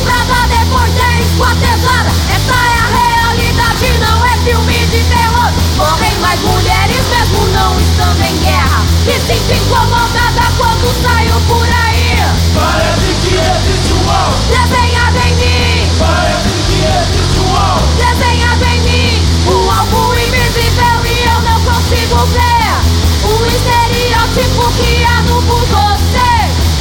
estuprada, depois é esquartejada. Essa é a realidade, não é filme de terror. Morrem mais mulheres mesmo não estando em guerra. Me sinto incomodada quando saio por aí. Parece que existe um mal desenhado em mim. Parece que existe um mal desenhado em mim. Um alvo invisível e eu não consigo ver. Um estereótipo criado por você.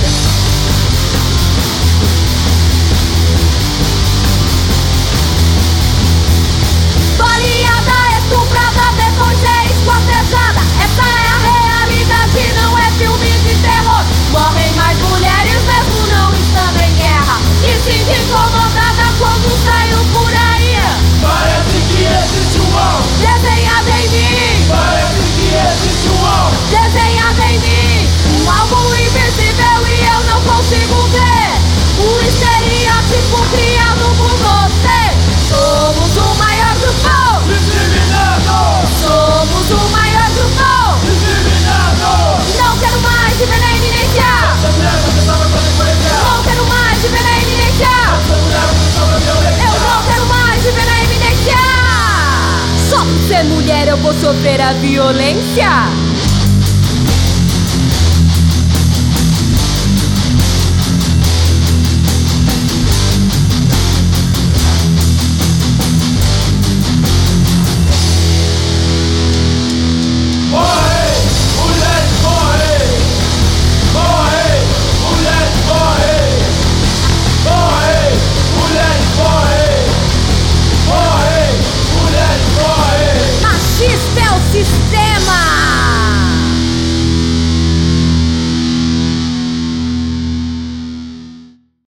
Baleada, estuprada, depois é esquartejada. Essa é a realidade, não é filme de terror. Morrem mais mulheres mesmo não estando em guerra. Me sinto incomodada quando saio por aí. Parece que existe um mal desenhado em mim. Parece que existe um mal desenhado em mim. Um alvo invisível e eu não consigo ver. Um estereótipo criado por você. Somos o maior grupo discriminado. Somos o maior grupo Discriminado. Não quero mais viver na eminência. Essa mulher não pensava com consequência. Não quero mais viver na eminência. Essa mulher não pensava violência. Eu não quero mais viver na eminência. Só por ser mulher eu vou sofrer a violência.